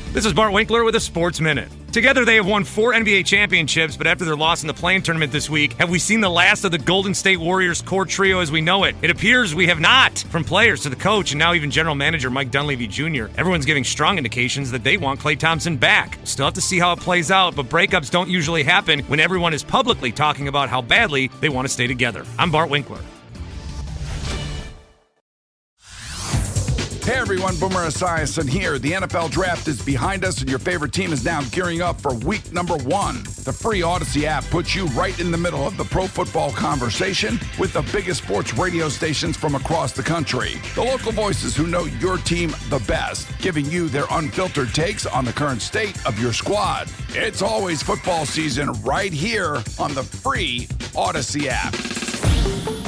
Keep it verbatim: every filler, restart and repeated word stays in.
This is Bart Winkler with a Sports Minute. Together, they have won four N B A championships, but after their loss in the play-in tournament this week, have we seen the last of the Golden State Warriors core trio as we know it? It appears we have not. From players to the coach and now even general manager Mike Dunleavy Junior, everyone's giving strong indications that they want Klay Thompson back. Still have to see how it plays out, but breakups don't usually happen when everyone is publicly talking about how badly they want to stay together. I'm Bart Winkler. Hey everyone, Boomer Esiason here. The N F L Draft is behind us and your favorite team is now gearing up for week number one. The free Odyssey app puts you right in the middle of the pro football conversation with the biggest sports radio stations from across the country. The local voices who know your team the best, giving you their unfiltered takes on the current state of your squad. It's always football season right here on the free Odyssey app.